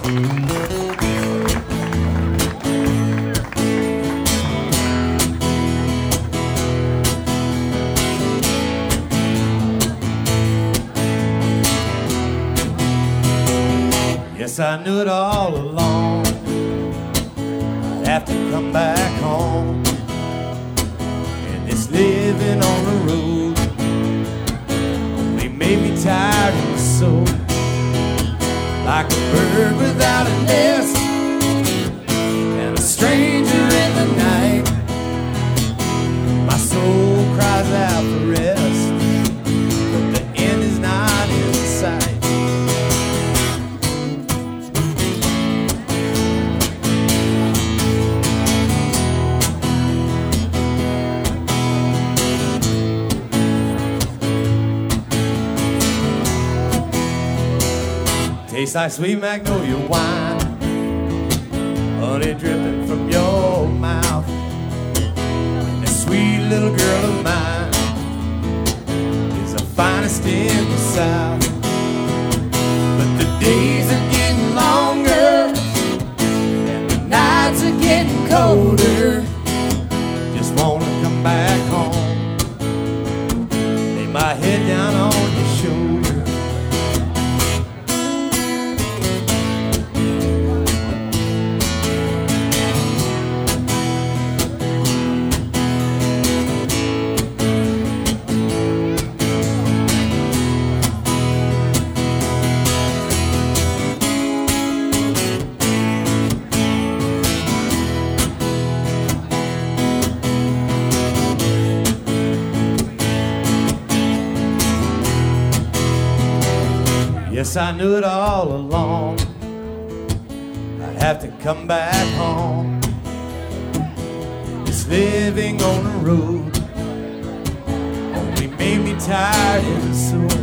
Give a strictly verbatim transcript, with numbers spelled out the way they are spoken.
Yes, I knew it all along. I'd have to come back home. And this living on the road only made me tired of my soul. Like a bird without a nest and a stranger in the night, my soul cries out for rest, but the end is not in sight. Tastes like sweet magnolia wine, honey dripping from your mouth. And that sweet little girl of mine is the finest in the South. But the days are getting longer and the nights are getting colder. Just wanna come back home, lay my head down on your shoulder. Yes, I knew it all along. I'd have to come back home. This living on the road only made me tired in the soul.